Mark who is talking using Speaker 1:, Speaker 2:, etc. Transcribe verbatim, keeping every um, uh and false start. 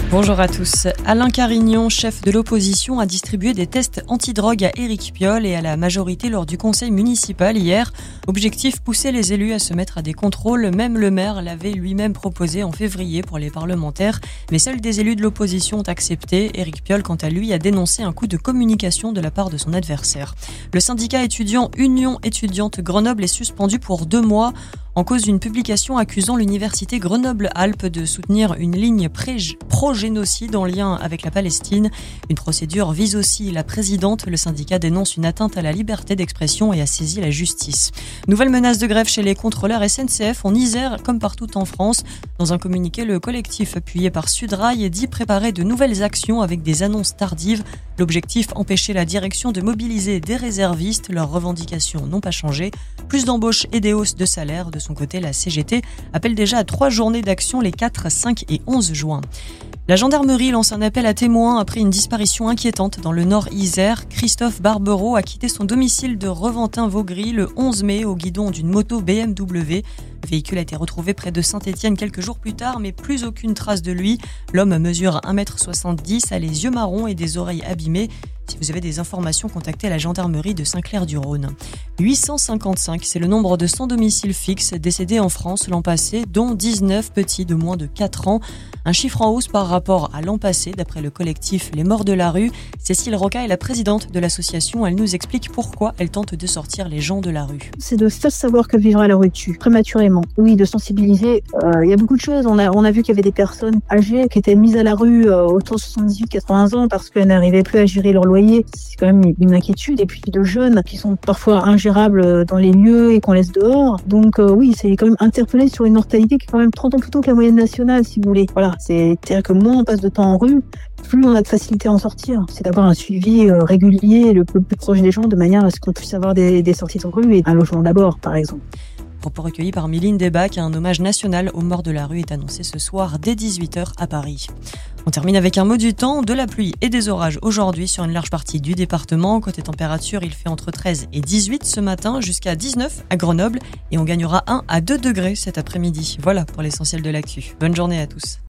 Speaker 1: Bonjour à tous. Alain Carignon, chef de l'opposition, a distribué des tests antidrogue à Éric Piolle et à la majorité lors du conseil municipal hier. Objectif, pousser les élus à se mettre à des contrôles. Même le maire l'avait lui-même proposé en février pour les parlementaires. Mais seuls des élus de l'opposition ont accepté. Éric Piolle, quant à lui, a dénoncé un coup de communication de la part de son adversaire. Le syndicat étudiant Union étudiante Grenoble est suspendu pour deux mois. En cause d'une publication accusant l'université Grenoble-Alpes de soutenir une ligne pro-génocide en lien avec la Palestine. Une procédure vise aussi la présidente. Le syndicat dénonce une atteinte à la liberté d'expression et a saisi la justice. Nouvelle menace de grève chez les contrôleurs S N C F en Isère comme partout en France. Dans un communiqué, le collectif appuyé par Sudrail dit préparer de nouvelles actions avec des annonces tardives. L'objectif, empêcher la direction de mobiliser des réservistes. Leurs revendications n'ont pas changé. Plus d'embauches et des hausses de salaire. De son côté, la C G T appelle déjà à trois journées d'action les quatre, cinq et onze juin. La gendarmerie lance un appel à témoins après une disparition inquiétante dans le Nord Isère. Christophe Barbereau a quitté son domicile de Reventin-Vaugry le onze mai au guidon d'une moto B M W. Le véhicule a été retrouvé près de Saint-Étienne quelques jours plus tard, mais plus aucune trace de lui. L'homme mesure un mètre soixante-dix, a les yeux marrons et des oreilles abîmées. Si vous avez des informations, contactez la gendarmerie de Saint-Clair-du-Rhône. huit cent cinquante-cinq, c'est le nombre de sans domicile fixe décédés en France l'an passé, dont dix-neuf petits de moins de quatre ans. Un chiffre en hausse par rapport à l'an passé, d'après le collectif Les Morts de la Rue. Cécile Roca est la présidente de l'association. Elle nous explique pourquoi elle tente de sortir les gens de la rue.
Speaker 2: C'est de faire savoir que vivre à la rue tue, prématurément. Oui, de sensibiliser. Euh, il y a beaucoup de choses. On a, on a vu qu'il y avait des personnes âgées qui étaient mises à la rue euh, autour de soixante-dix quatre-vingts ans parce qu'elles n'arrivaient plus à gérer leur loyer. C'est quand même une inquiétude. Et puis de jeunes qui sont parfois ingérables dans les lieux et qu'on laisse dehors. Donc euh, oui, c'est quand même interpellé sur une mortalité qui est quand même trente ans plus tôt que la moyenne nationale, si vous voulez. Voilà, c'est-à-dire que moins on passe de temps en rue, plus on a de facilité à en sortir. C'est d'avoir un suivi euh, régulier, le plus, plus proche des gens, de manière à ce qu'on puisse avoir des, des sorties de rue et un logement d'abord, par exemple.
Speaker 1: Propos recueillis par Méline Desbacs, un hommage national aux morts de la rue est annoncé ce soir dès dix-huit heures à Paris. On termine avec un mot du temps, de la pluie et des orages aujourd'hui sur une large partie du département. Côté température, il fait entre treize et dix-huit ce matin, jusqu'à dix-neuf à Grenoble et on gagnera un à deux degrés cet après-midi. Voilà pour l'essentiel de l'actu. Bonne journée à tous.